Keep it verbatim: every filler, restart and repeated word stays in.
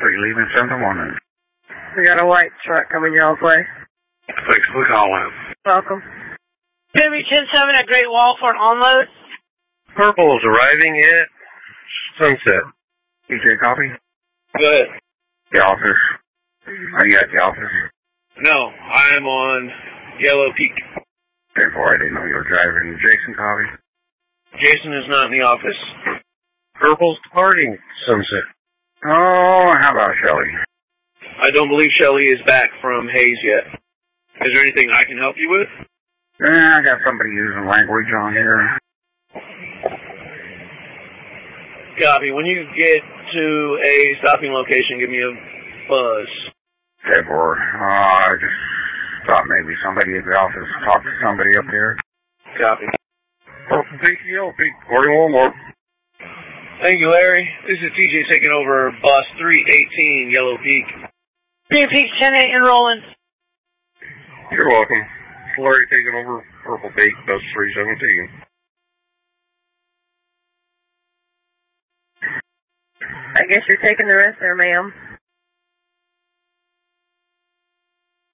Are you leaving seven to one? We got a white truck coming y'all's way. Thanks for the call in. Welcome. Derby ten seven at Great Wall for an onload. Purple is arriving at Sunset. E J, copy? Good. The office. Are you at the office? No, I am on Yellow Peak. Therefore, I didn't know you were driving. Jason, copy? Jason is not in the office. Purple's departing Sunset. Oh, how about Shelley? I don't believe Shelley is back from Hayes yet. Is there anything I can help you with? Yeah, I got somebody using language on here. Copy. When you get to a stopping location, give me a buzz. Therefore, uh, I just thought maybe somebody at the office talked to somebody up there. Copy. Purple Peak, Yellow Peak, forty-one more. Thank you, Larry. This is T J taking over bus three eighteen, Yellow Peak. Green Peak ten eight enrolling. You're welcome. Larry taking over Purple Peak, bus three seventeen. I guess you're taking the rest there, ma'am.